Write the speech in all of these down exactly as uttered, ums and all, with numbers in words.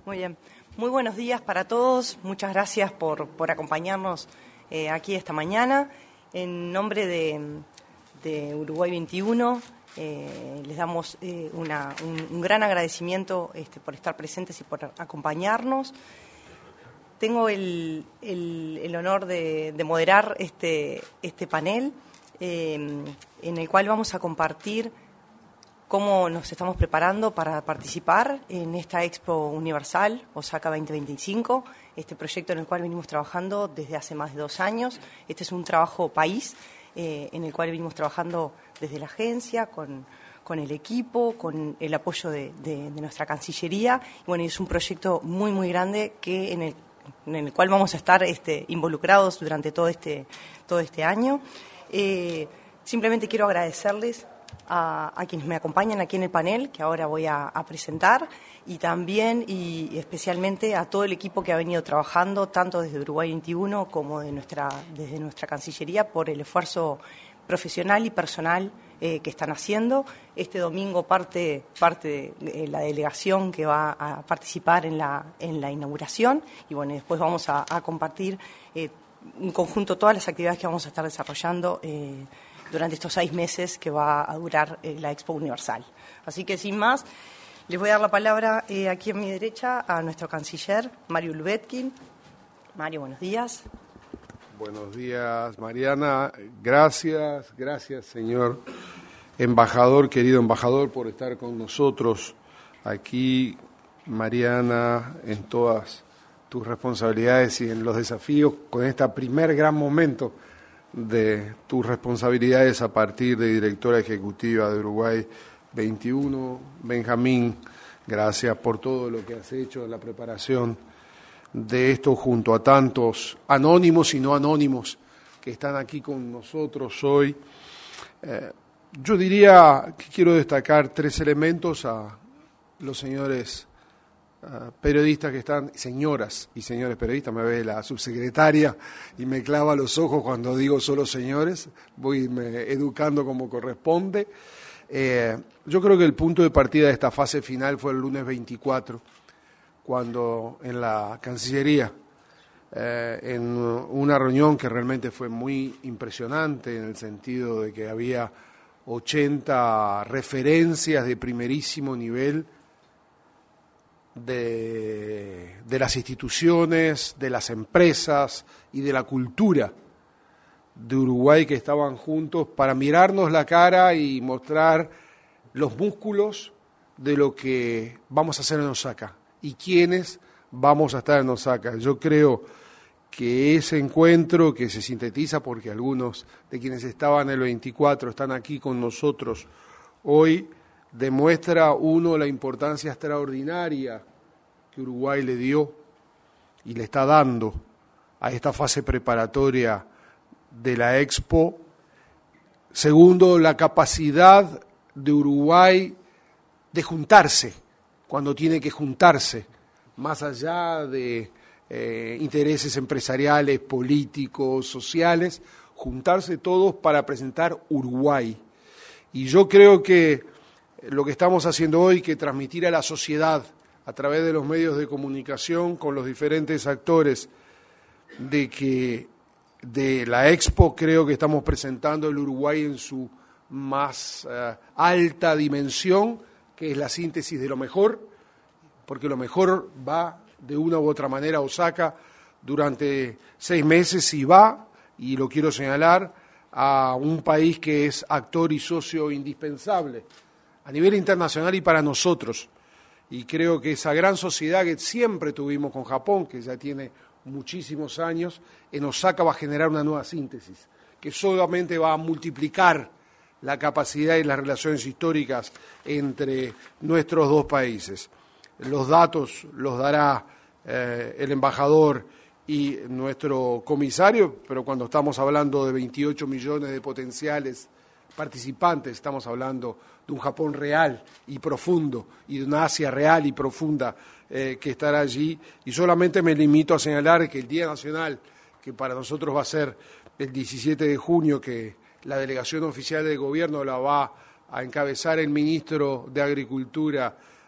Muy bien. Muy buenos días para todos. Muchas gracias por, por acompañarnos eh, aquí esta mañana. En nombre de, de Uruguay veintiuno, eh, les damos eh, una, un, un gran agradecimiento este, por estar presentes y por acompañarnos. Tengo el, el, el honor de, de moderar este, este panel eh, en el cual vamos a compartir cómo nos estamos preparando para participar en esta Expo Universal Osaka veinte veinticinco, este proyecto en el cual venimos trabajando desde hace más de dos años. Este es un trabajo país eh, en el cual venimos trabajando desde la agencia, con, con el equipo, con el apoyo de, de, de nuestra Cancillería. Y bueno, es un proyecto muy, muy grande que en el, en el cual vamos a estar este, involucrados durante todo este, todo este año. Eh, simplemente quiero agradecerles A, a quienes me acompañan aquí en el panel, que ahora voy a, a presentar, y también y especialmente a todo el equipo que ha venido trabajando, tanto desde Uruguay veintiuno como de nuestra, desde nuestra Cancillería, por el esfuerzo profesional y personal eh, que están haciendo. Este domingo parte, parte de eh, la delegación que va a participar en la, en la inauguración, y bueno, después vamos a, a compartir eh, en conjunto todas las actividades que vamos a estar desarrollando eh, durante estos seis meses que va a durar eh, la Expo Universal. Así que, sin más, les voy a dar la palabra eh, aquí a mi derecha a nuestro canciller, Mario Lubetkin. Mario, buenos días. Buenos días, Mariana. Gracias, gracias, señor embajador, querido embajador, por estar con nosotros aquí, Mariana, en todas tus responsabilidades y en los desafíos con este primer gran momento de tus responsabilidades a partir de directora ejecutiva de Uruguay veintiuno. Benjamín, gracias por todo lo que has hecho en la preparación de esto junto a tantos anónimos y no anónimos que están aquí con nosotros hoy. Eh, yo diría que quiero destacar tres elementos a los señores Uh, periodistas que están, señoras y señores periodistas, me ve la subsecretaria y me clava los ojos cuando digo solo señores, voy me, educando como corresponde. Eh, yo creo que el punto de partida de esta fase final fue el lunes veinticuatro, cuando en la Cancillería, eh, en una reunión que realmente fue muy impresionante en el sentido de que había ochenta referencias de primerísimo nivel De, de las instituciones, de las empresas y de la cultura de Uruguay que estaban juntos para mirarnos la cara y mostrar los músculos de lo que vamos a hacer en Osaka y quiénes vamos a estar en Osaka. Yo creo que ese encuentro, que se sintetiza porque algunos de quienes estaban el veinticuatro están aquí con nosotros hoy, demuestra, uno, la importancia extraordinaria que Uruguay le dio y le está dando a esta fase preparatoria de la Expo. Segundo, la capacidad de Uruguay de juntarse cuando tiene que juntarse, más allá de eh, intereses empresariales, políticos, sociales, juntarse todos para presentar Uruguay. Y yo creo que lo que estamos haciendo hoy, que transmitir a la sociedad a través de los medios de comunicación con los diferentes actores de que de la Expo, creo que estamos presentando el Uruguay en su más uh, alta dimensión, que es la síntesis de lo mejor, porque lo mejor va de una u otra manera a Osaka durante seis meses y va, y lo quiero señalar, a un país que es actor y socio indispensable a nivel internacional y para nosotros. Y creo que esa gran sociedad que siempre tuvimos con Japón, que ya tiene muchísimos años, en Osaka va a generar una nueva síntesis, que solamente va a multiplicar la capacidad y las relaciones históricas entre nuestros dos países. Los datos los dará eh, el embajador y nuestro comisario, pero cuando estamos hablando de veintiocho millones de potenciales participantes, estamos hablando de un Japón real y profundo y de una Asia real y profunda eh, que estará allí. Y solamente me limito a señalar que el Día Nacional, que para nosotros va a ser el diecisiete de junio, que la delegación oficial del gobierno la va a encabezar el ministro de Agricultura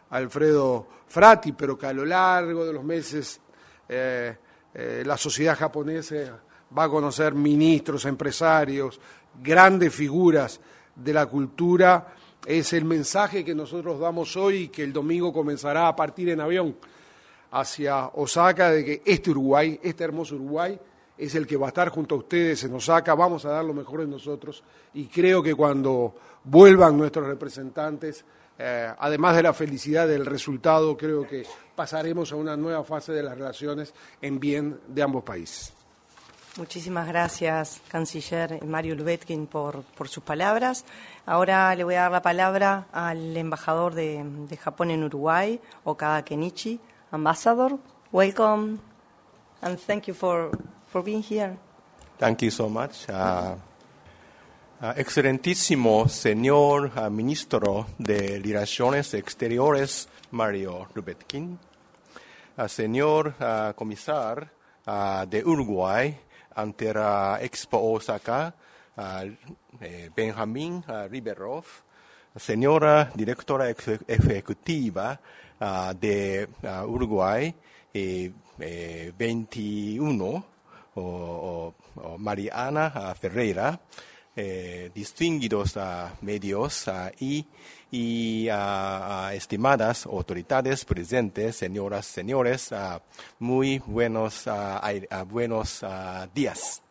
Alfredo Frati, pero que a lo largo de los meses eh, eh, la sociedad japonesa va a conocer ministros, empresarios, grandes figuras de la cultura. Es el mensaje que nosotros damos hoy y que el domingo comenzará a partir en avión hacia Osaka, de que este Uruguay, este hermoso Uruguay, es el que va a estar junto a ustedes en Osaka. Vamos a dar lo mejor de nosotros y creo que cuando vuelvan nuestros representantes, eh, además de la felicidad del resultado, creo que pasaremos a una nueva fase de las relaciones en bien de ambos países. Muchísimas gracias, canciller Mario Lubetkin, por, por sus palabras. Ahora le voy a dar la palabra al embajador de, de Japón en Uruguay, Okada Kenichi. Ambassador, welcome, and thank you for, for being here. Thank you so much. Uh, uh, excelentísimo señor uh, ministro de Relaciones Exteriores, Mario Lubetkin, uh, señor uh, comisar uh, de Uruguay ante la Expo Osaka, uh, eh, Benjamín uh, Riverov, señora directora ex- ejecutiva Uh, de uh, Uruguay eh, eh, veintiuno, o, o, o Mariana uh, Ferreira, eh, distinguidos uh, medios uh, y, y uh, uh, estimadas autoridades presentes, señoras, señores, uh, muy buenos, uh, uh, buenos uh, días.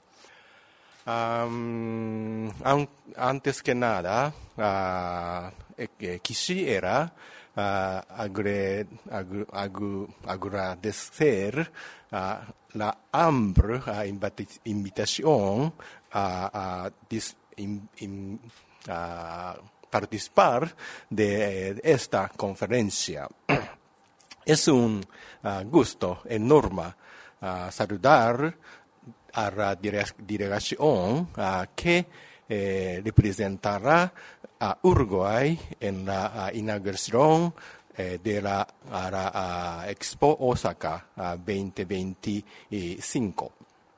Um, an- antes que nada, uh, eh, quisiera Uh, agre, ag, ag, agradecer uh, la amplia uh, invita- invitación a uh, uh, in, in, uh, participar de esta conferencia. Es un uh, gusto enorme uh, saludar a la dire- delegación uh, que eh, representará a Uruguay en la uh, inauguración eh, de la, uh, la uh, Expo Osaka uh, veinte veinticinco.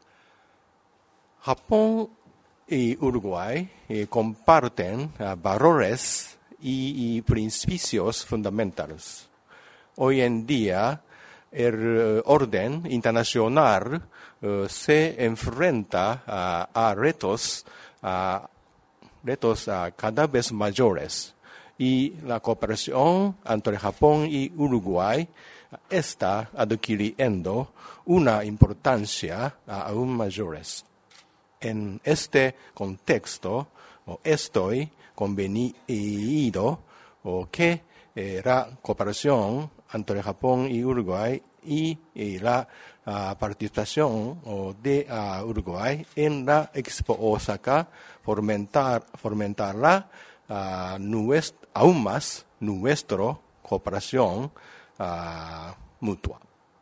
Japón y Uruguay eh, comparten uh, valores y, y principios fundamentales. Hoy en día, el uh, orden internacional uh, se enfrenta uh, a retos uh, retos uh, cada vez mayores y la cooperación entre Japón y Uruguay está adquiriendo una importancia uh, aún mayor. En este contexto, oh, estoy convencido oh, que eh, la cooperación entre Japón y Uruguay y, y la uh, participación oh, de uh, Uruguay en la Expo Osaka fomentar, fomentará uh, nuest, aún más nuestra cooperación uh, mutua.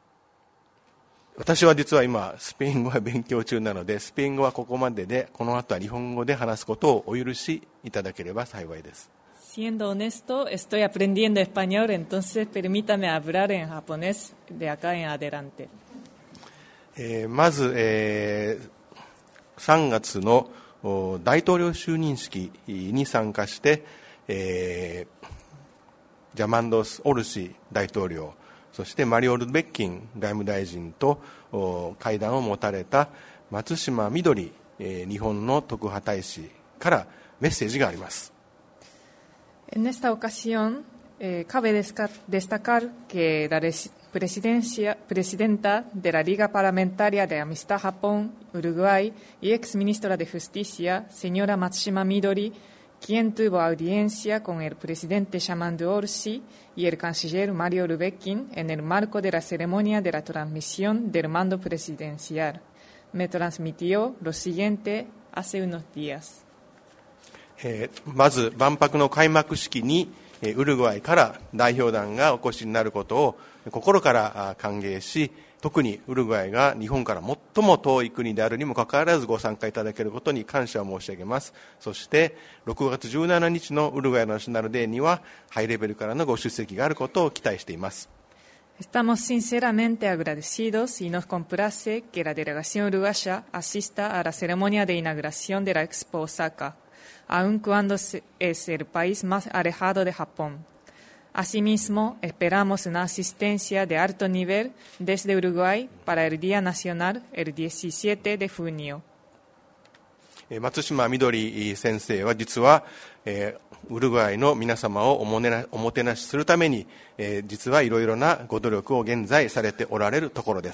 私は実は今スペイン語を勉強中なので、スペイン語はここまでで、この後は日本語で話すことをお許しいただければ幸いです。 Siendo honesto, estoy aprendiendo español, entonces permítame hablar en japonés de acá en adelante. えー、まず、えー、さんがつの大統領就任式に参加して、えー、ジャマンドス・オルシ大統領、そしてマリオ・ルベッキン外務大臣と会談を持たれた松島みどり、えー、日本の特派大使からメッセージがあります。 En esta ocasión, eh, cabe destacar que la presidencia, presidenta de la Liga Parlamentaria de Amistad Japón-Uruguay y ex ministra de Justicia, señora Matsushima Midori, quien tuvo audiencia con el presidente Shamando Orsi y el canciller Mario Lubetkin en el marco de la ceremonia de la transmisión del mando presidencial. Me transmitió lo siguiente hace unos días. えー、まず万博の開幕式に、えー、ウルグアイから代表団がお越しになることを心から歓迎し、特にウルグアイが日本から最も遠い国であるにもかかわらずご参加いただけることに感謝を申し上げます。そしてろくがつじゅうしちにちのウルグアイナショナルデーにはハイレベルからのご出席があることを期待しています。 Estamos sinceramente agradecidos y nos complace que la delegación uruguaya asista a la ceremonia de inauguración de la Expo Osaka, aun cuando es el país más alejado de Japón. Asimismo, esperamos una asistencia de alto nivel desde Uruguay para el Día Nacional el diecisiete de junio. 松島みどり先生は実は、えー、ウルグアイの皆様をおもねな、おもてなしするために、えー、実はいろいろなご努力を現在されておられるところです。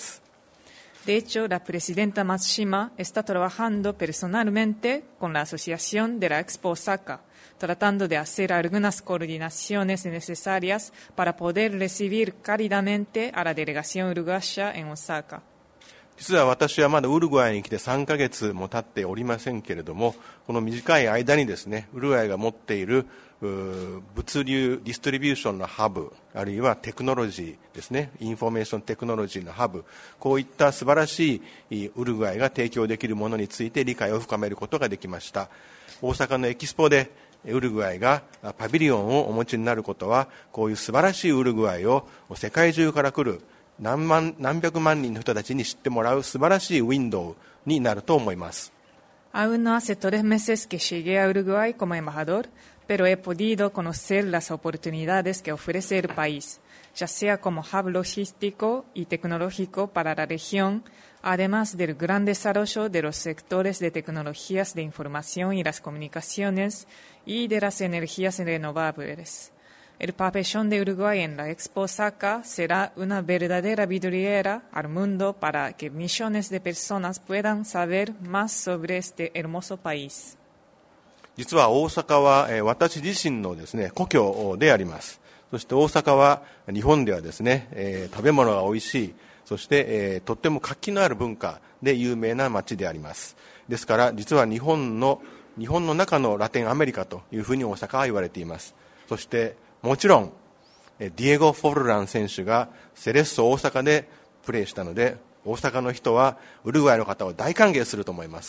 De hecho, la presidenta Matsushima está trabajando personalmente con la Asociación de la Expo Osaka, tratando de hacer algunas coordinaciones necesarias para poder recibir cálidamente a la delegación uruguaya en Osaka. 実は私はまだウルグアイに来てさんかげつも経っておりませんけれども、この短い間にですね、ウルグアイが持っている物流ディストリビューションのハブ、あるいはテクノロジーですね、インフォメーションテクノロジーのハブ、こういった素晴らしいウルグアイが提供できるものについて理解を深めることができました。大阪のエキスポでウルグアイがパビリオンをお持ちになることは、こういう素晴らしいウルグアイを世界中から来る何万何百万人の人たちに知ってもらう素晴らしいウィンドウになると思います。 Aún no hace tres meses que llegué a Uruguay como embajador, pero he podido conocer las oportunidades que ofrece el país, ya sea como hub logístico y tecnológico para la región, además del gran desarrollo de los sectores de tecnologías de información y las comunicaciones y de las energías renovables. El pabellón de Uruguay en la Expo Osaka será una verdadera vidriera al mundo para que millones de personas puedan saber más sobre este hermoso país. 実は大阪は、えー、私自身のですね、故郷であります。そして大阪は日本ではですね、えー、食べ物が美味しい、そして、えー、とっても活気のある文化で有名な街であります。ですから実は日本の日本の中のラテンアメリカというふうに大阪は言われています。そしてもちろんディエゴ・フォルラン選手がセレッソ大阪でプレーしたので、大阪の人はウルグアイの方を大歓迎すると思います。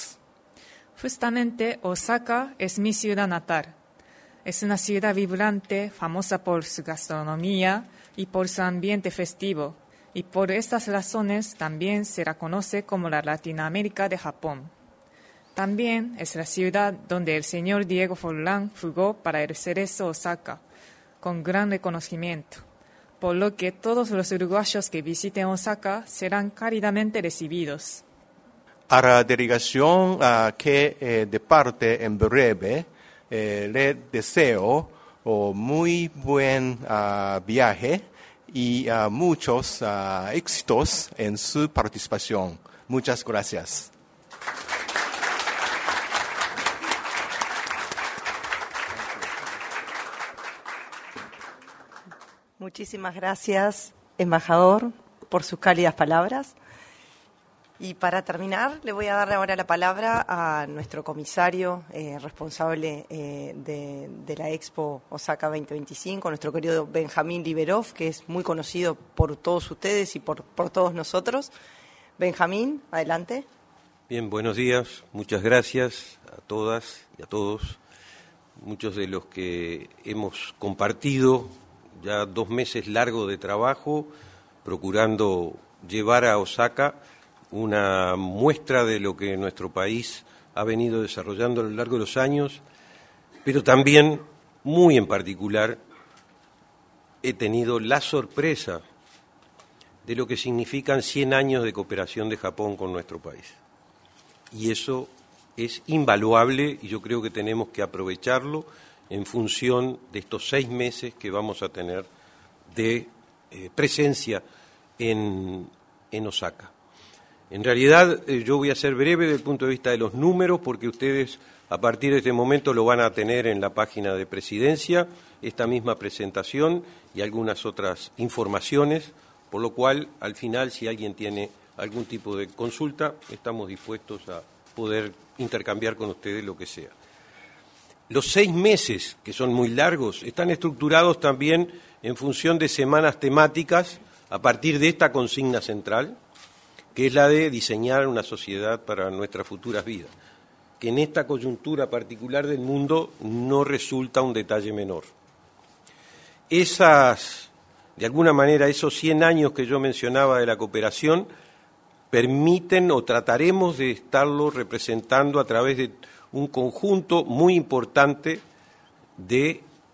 Justamente Osaka es mi ciudad natal. Es una ciudad vibrante, famosa por su gastronomía y por su ambiente festivo, y por estas razones también se la conoce como la Latinoamérica de Japón. También es la ciudad donde el señor Diego Forlán jugó para el Cerezo Osaka, con gran reconocimiento, por lo que todos los uruguayos que visiten Osaka serán cálidamente recibidos. A la delegación uh, que eh, departe en breve, eh, le deseo oh, muy buen uh, viaje y uh, muchos uh, éxitos en su participación. Muchas gracias. Muchísimas gracias, embajador, por sus cálidas palabras. Y para terminar, le voy a dar ahora la palabra a nuestro comisario eh, responsable eh, de, de la Expo Osaka veinte veinticinco, nuestro querido Benjamín Liberov, que es muy conocido por todos ustedes y por, por todos nosotros. Benjamín, adelante. Bien, buenos días. Muchas gracias a todas y a todos. Muchos de los que hemos compartido ya dos meses largos de trabajo procurando llevar a Osaka una muestra de lo que nuestro país ha venido desarrollando a lo largo de los años, pero también, muy en particular, he tenido la sorpresa de lo que significan cien años de cooperación de Japón con nuestro país. Y eso es invaluable y yo creo que tenemos que aprovecharlo en función de estos seis meses que vamos a tener de eh, presencia en, en Osaka. En realidad, eh, yo voy a ser breve desde el punto de vista de los números, porque ustedes a partir de este momento lo van a tener en la página de Presidencia, esta misma presentación y algunas otras informaciones, por lo cual, al final, si alguien tiene algún tipo de consulta, estamos dispuestos a poder intercambiar con ustedes lo que sea. Los seis meses, que son muy largos, están estructurados también en función de semanas temáticas a partir de esta consigna central, que es la de diseñar una sociedad para nuestras futuras vidas, que en esta coyuntura particular del mundo no resulta un detalle menor. Esas, de alguna manera, esos cien años que yo mencionaba de la cooperación, permiten o trataremos de estarlo representando a través de un conjunto muy importante de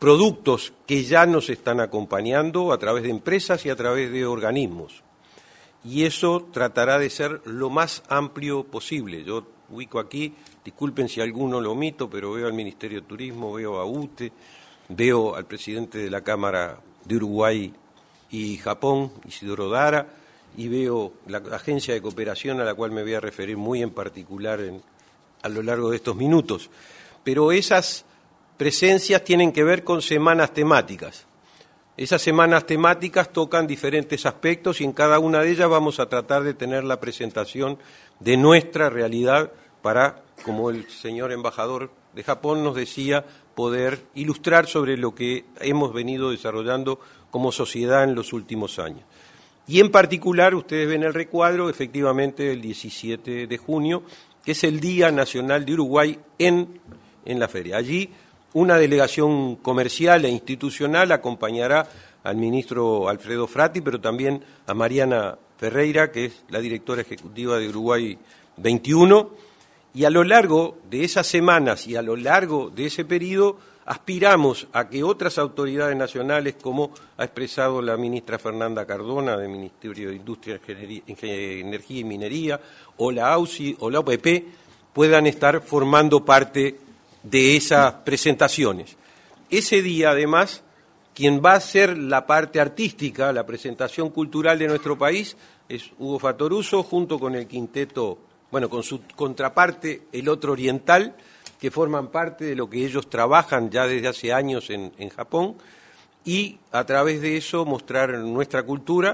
productos que ya nos están acompañando a través de empresas y a través de organismos. Y eso tratará de ser lo más amplio posible. Yo ubico aquí, disculpen si alguno lo omito, pero veo al Ministerio de Turismo, veo a U T E, veo al presidente de la Cámara de Uruguay y Japón, Isidoro Dara, y veo la agencia de cooperación a la cual me voy a referir muy en particular en, a lo largo de estos minutos. Pero esas presencias tienen que ver con semanas temáticas. Esas semanas temáticas tocan diferentes aspectos y en cada una de ellas vamos a tratar de tener la presentación de nuestra realidad para, como el señor embajador de Japón nos decía, poder ilustrar sobre lo que hemos venido desarrollando como sociedad en los últimos años. Y en particular, ustedes ven el recuadro, efectivamente, el diecisiete de junio, que es el Día Nacional de Uruguay en, en la feria. Allí una delegación comercial e institucional acompañará al ministro Alfredo Frati, pero también a Mariana Ferreira, que es la directora ejecutiva de Uruguay veintiuno, y a lo largo de esas semanas y a lo largo de ese periodo aspiramos a que otras autoridades nacionales, como ha expresado la ministra Fernanda Cardona del Ministerio de Industria, Energía y Minería, o la A U C I o la O P P, puedan estar formando parte de esas presentaciones. Ese día, además, quien va a hacer la parte artística, la presentación cultural de nuestro país, es Hugo Fattoruso, junto con el quinteto, bueno, con su contraparte, el Otro Oriental, que forman parte de lo que ellos trabajan ya desde hace años en, en Japón, y a través de eso mostrar nuestra cultura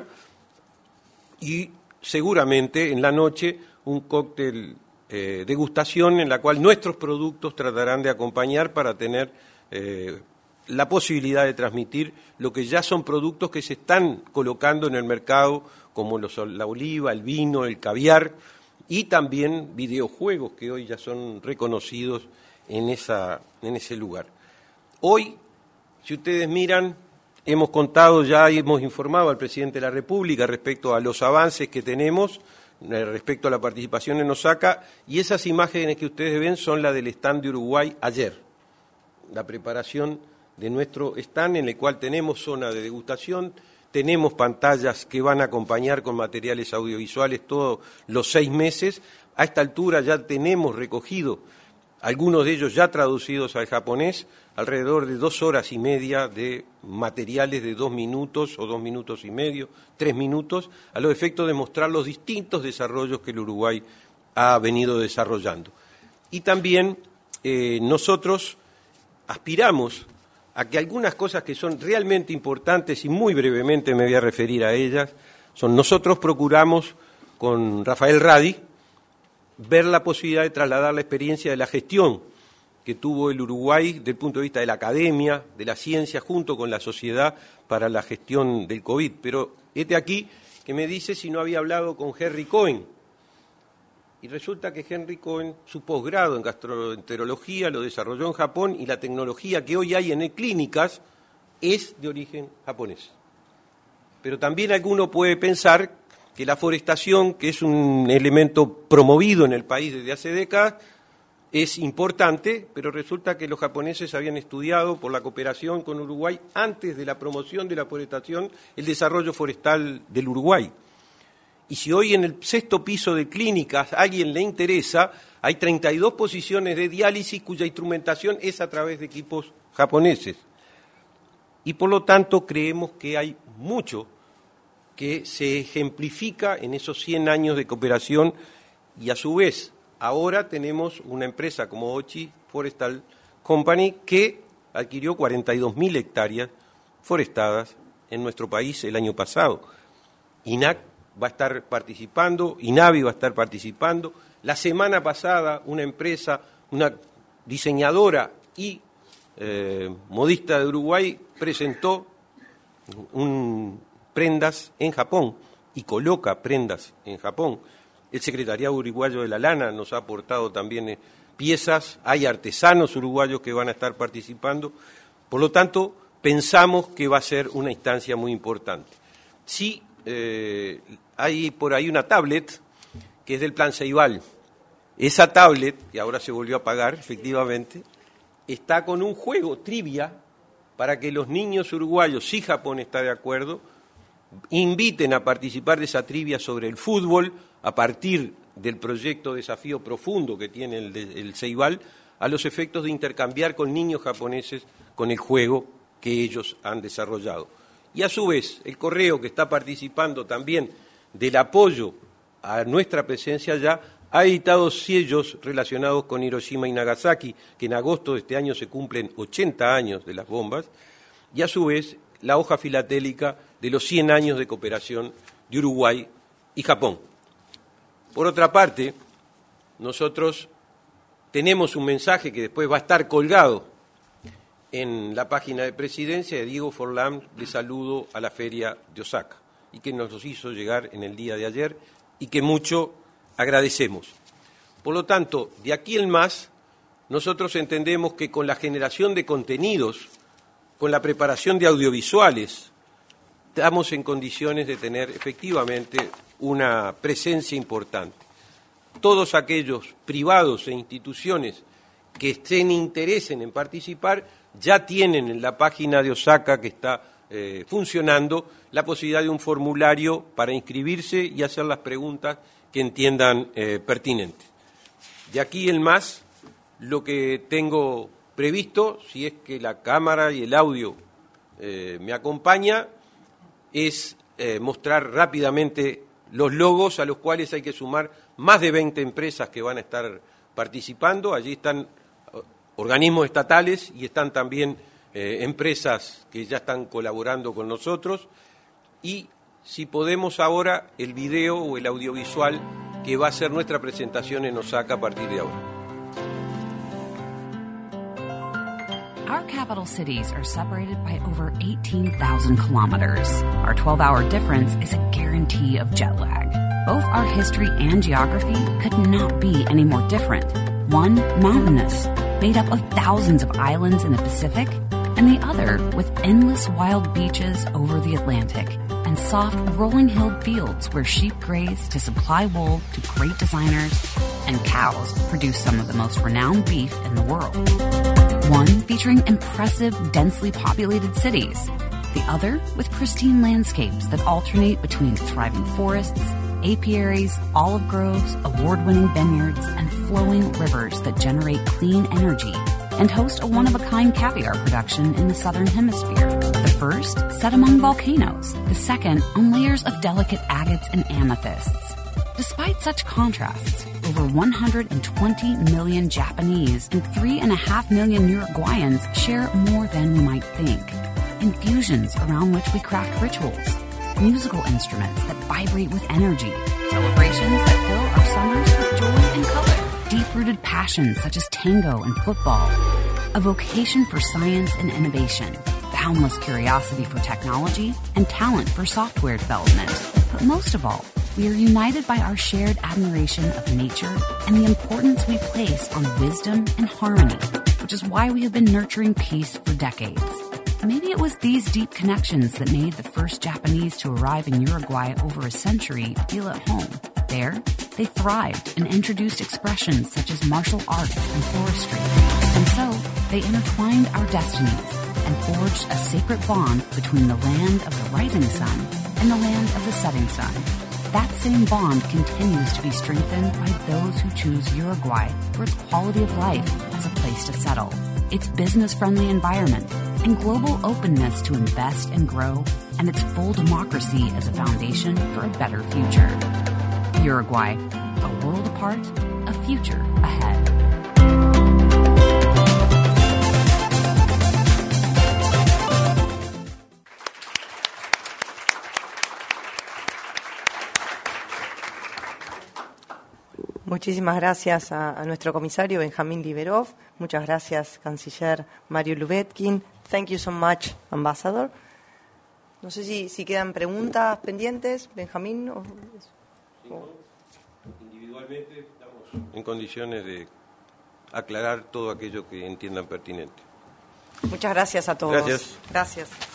y seguramente en la noche un cóctel eh, degustación en la cual nuestros productos tratarán de acompañar para tener eh, la posibilidad de transmitir lo que ya son productos que se están colocando en el mercado, como los, la oliva, el vino, el caviar, y también videojuegos que hoy ya son reconocidos en, esa, en ese lugar. Hoy, si ustedes miran, hemos contado, ya hemos informado al presidente de la República respecto a los avances que tenemos, eh, respecto a la participación en Osaka, y esas imágenes que ustedes ven son las del stand de Uruguay ayer, la preparación de nuestro stand en el cual tenemos zona de degustación, tenemos pantallas que van a acompañar con materiales audiovisuales todos los seis meses. A esta altura ya tenemos recogido, algunos de ellos ya traducidos al japonés, alrededor de dos horas y media de materiales de dos minutos o dos minutos y medio, tres minutos, a los efectos de mostrar los distintos desarrollos que el Uruguay ha venido desarrollando. Y también eh, nosotros aspiramos a que algunas cosas que son realmente importantes, y muy brevemente me voy a referir a ellas, son nosotros procuramos con Rafael Radi ver la posibilidad de trasladar la experiencia de la gestión que tuvo el Uruguay desde el punto de vista de la academia, de la ciencia, junto con la sociedad para la gestión del COVID. Pero este aquí que me dice si no había hablado con Henry Cohen. Y resulta que Henry Cohen, su posgrado en gastroenterología, lo desarrolló en Japón y la tecnología que hoy hay en clínicas es de origen japonés. Pero también alguno puede pensar que la forestación, que es un elemento promovido en el país desde hace décadas, es importante, pero resulta que los japoneses habían estudiado por la cooperación con Uruguay antes de la promoción de la forestación el desarrollo forestal del Uruguay. Y si hoy en el sexto piso de clínicas a alguien le interesa, hay treinta y dos posiciones de diálisis cuya instrumentación es a través de equipos japoneses. Y por lo tanto creemos que hay mucho que se ejemplifica en esos cien años de cooperación y a su vez ahora tenemos una empresa como Ochi Forestal Company que adquirió cuarenta y dos mil hectáreas forestadas en nuestro país el año pasado. I N A C va a estar participando, INAVI va a estar participando. La semana pasada una empresa, una diseñadora y eh, modista de Uruguay presentó un, prendas en Japón y coloca prendas en Japón. El Secretariado Uruguayo de la Lana nos ha aportado también eh, piezas, hay artesanos uruguayos que van a estar participando. Por lo tanto, pensamos que va a ser una instancia muy importante. Sí, eh, hay por ahí una tablet que es del Plan Ceibal. Esa tablet, que ahora se volvió a pagar, efectivamente, está con un juego trivia para que los niños uruguayos, si Japón está de acuerdo, inviten a participar de esa trivia sobre el fútbol a partir del proyecto Desafío Profundo que tiene el, el Ceibal, a los efectos de intercambiar con niños japoneses con el juego que ellos han desarrollado. Y a su vez, el Correo, que está participando también del apoyo a nuestra presencia allá, ha editado sellos relacionados con Hiroshima y Nagasaki, que en agosto de este año se cumplen ochenta años de las bombas, y a su vez la hoja filatélica de los cien años de cooperación de Uruguay y Japón. Por otra parte, nosotros tenemos un mensaje que después va a estar colgado en la página de Presidencia de Diego Forlán, de saludo a la Feria de Osaka, y que nos hizo llegar en el día de ayer y que mucho agradecemos. Por lo tanto, de aquí en más, nosotros entendemos que con la generación de contenidos, con la preparación de audiovisuales, estamos en condiciones de tener efectivamente una presencia importante. Todos aquellos privados e instituciones que estén interesen en participar ya tienen en la página de Osaka que está eh, funcionando la posibilidad de un formulario para inscribirse y hacer las preguntas que entiendan eh, pertinentes. De aquí en más, lo que tengo previsto, si es que la cámara y el audio eh, me acompaña, es eh, mostrar rápidamente los logos a los cuales hay que sumar más de veinte empresas que van a estar participando. Allí están organismos estatales y están también eh, empresas que ya están colaborando con nosotros. Y si podemos ahora el video o el audiovisual que va a ser nuestra presentación en Osaka a partir de ahora. Our capital cities are separated by over eighteen thousand kilometers. Our twelve-hour difference is a guarantee of jet lag. Both our history and geography could not be any more different. One mountainous, made up of thousands of islands in the Pacific, and the other with endless wild beaches over the Atlantic and soft rolling-hilled fields where sheep graze to supply wool to great designers and cows produce some of the most renowned beef in the world. One featuring impressive, densely populated cities. The other with pristine landscapes that alternate between thriving forests, apiaries, olive groves, award-winning vineyards, and flowing rivers that generate clean energy and host a one-of-a-kind caviar production in the southern hemisphere. The first set among volcanoes, the second on layers of delicate agates and amethysts. Despite such contrasts, over one hundred twenty million Japanese and three and a half million Uruguayans share more than we might think. Infusions around which we craft rituals, musical instruments that vibrate with energy, celebrations that fill our summers with joy and color, deep-rooted passions such as tango and football, a vocation for science and innovation, boundless curiosity for technology, and talent for software development. But most of all, we are united by our shared admiration of nature and the importance we place on wisdom and harmony, which is why we have been nurturing peace for decades. Maybe it was these deep connections that made the first Japanese to arrive in Uruguay over a century feel at home. There, they thrived and introduced expressions such as martial arts and forestry. And so, they intertwined our destinies and forged a sacred bond between the land of the rising sun and the land of the setting sun. That same bond continues to be strengthened by those who choose Uruguay for its quality of life as a place to settle, its business-friendly environment, and global openness to invest and grow, and its full democracy as a foundation for a better future. Uruguay, a world apart, a future ahead. Muchísimas gracias a, a nuestro comisario Benjamín Liberov. Muchas gracias, canciller Mario Lubetkin. Thank you so much, ambassador. No sé si, si quedan preguntas pendientes, Benjamín. O, o... Individualmente estamos en condiciones de aclarar todo aquello que entiendan pertinente. Muchas gracias a todos. Gracias. Gracias.